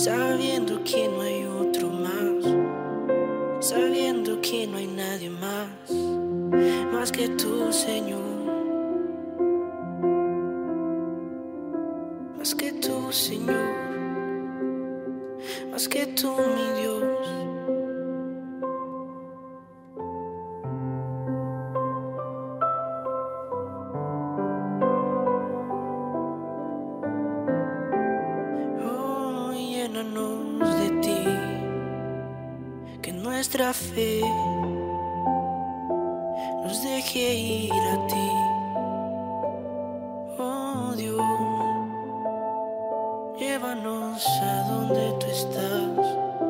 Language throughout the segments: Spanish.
sabiendo que no hay otro más, sabiendo que no hay nadie más que tú, Señor, más que tú, Señor, más que tú, mi Dios. Oh, llénanos de ti, que nuestra fe nos deje ir a ti. Oh Dios, llévanos a donde tú estás.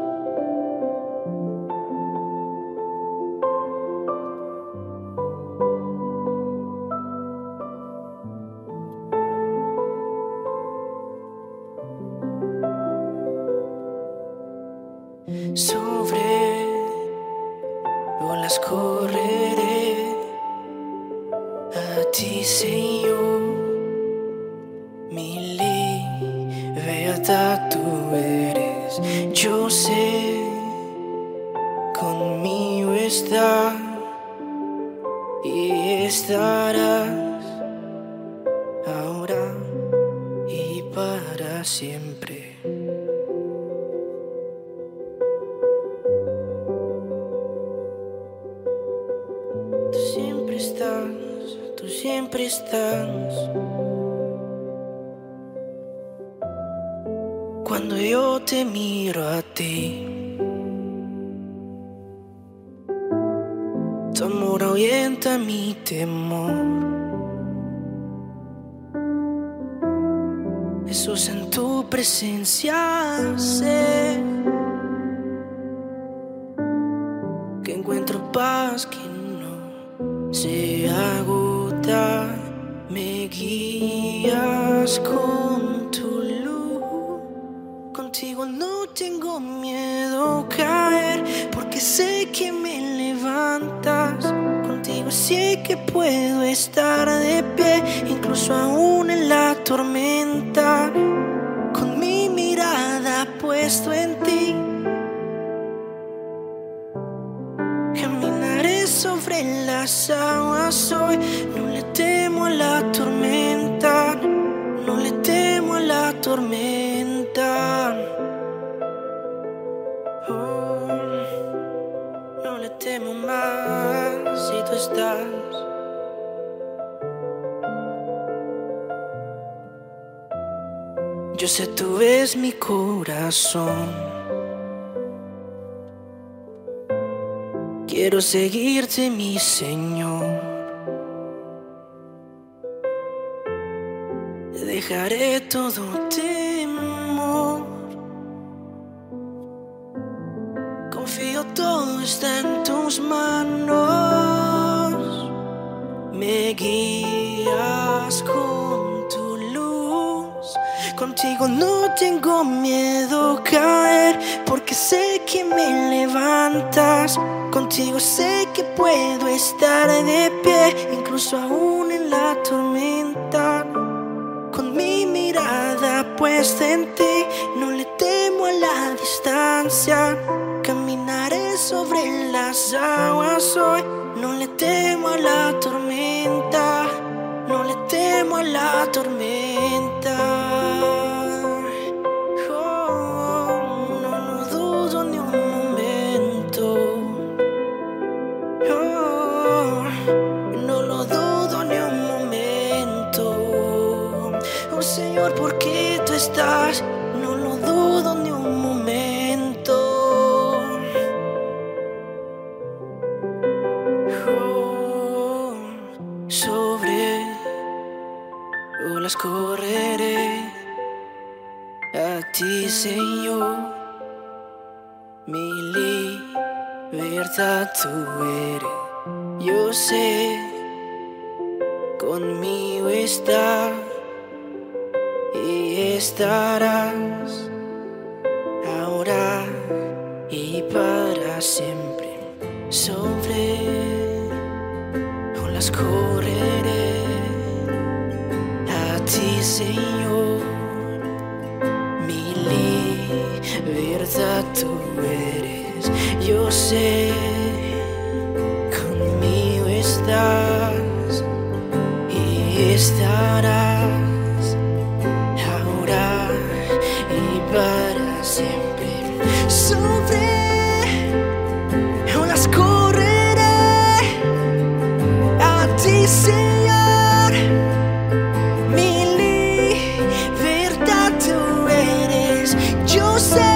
Sobre olas correré a ti, Señor, mi libertad tú eres. Yo sé, conmigo estás y estarás ahora y para siempre. Tú siempre estás. Cuando yo te miro a ti, tu amor ahuyenta mi temor. Jesús, en tu presencia sé que encuentro paz que no se agota. Me guías con tu luz. Contigo no tengo miedo a caer, porque sé que me levantas. Contigo sé que puedo estar de pie, incluso aún en la tormenta. Con mi mirada puesto en ti, caminaré sobre las aguas hoy. No le temo a la tormenta, no le temo a la tormenta. Oh, no le temo más si tú estás. Yo sé, tú ves mi corazón. Quiero seguirte, mi Señor. Dejaré todo temor. Confío, todo está en tus manos. Me guías con tu luz. Contigo no tengo miedo a caer, porque sé que me levantas. Contigo sé que puedo estar de pie, incluso aún en la tormenta. Con mi mirada puesta en ti, no le temo a la distancia. Caminaré sobre las aguas hoy. No le temo a la tormenta, no le temo a la tormenta. Oh, no dudo ni un momento. Oh, no lo dudo ni un momento. Oh Señor, porque tú estás, no lo dudo ni un momento. Oh, sobre olas correré a ti, Señor, mi libertad tú eres. Yo sé, conmigo estás y estarás ahora y para siempre. Sobre olas correré a ti, Señor, mi verdad tú eres. Yo sé, conmigo estás y estarás ahora y para siempre. Sobre olas correré a ti, Señor, mi libertad tú eres. Yo sé,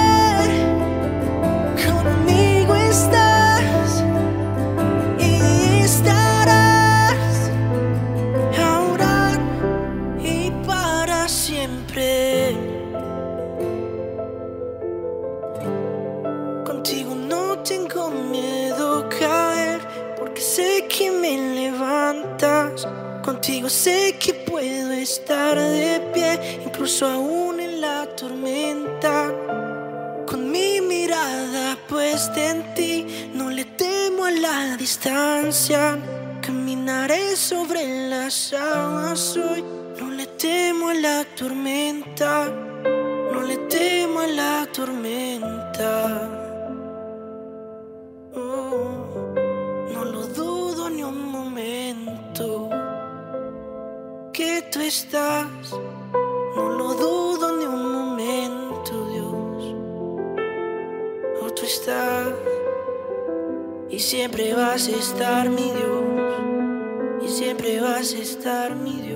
conmigo estás y estarás ahora y para siempre. Contigo no tengo miedo a caer, porque sé que me levantas. Contigo sé que puedo estar de pie, incluso aún en la tormenta. Con mi mirada puesta en ti, no le temo a la distancia. Caminaré sobre las aguas hoy, no le temo a la tormenta, no le temo a la tormenta. No lo dudo ni un momento que tú estás, no lo dudo ni un momento, Dios. Oh, tú estás y siempre vas a estar, mi Dios, y siempre vas a estar, mi Dios.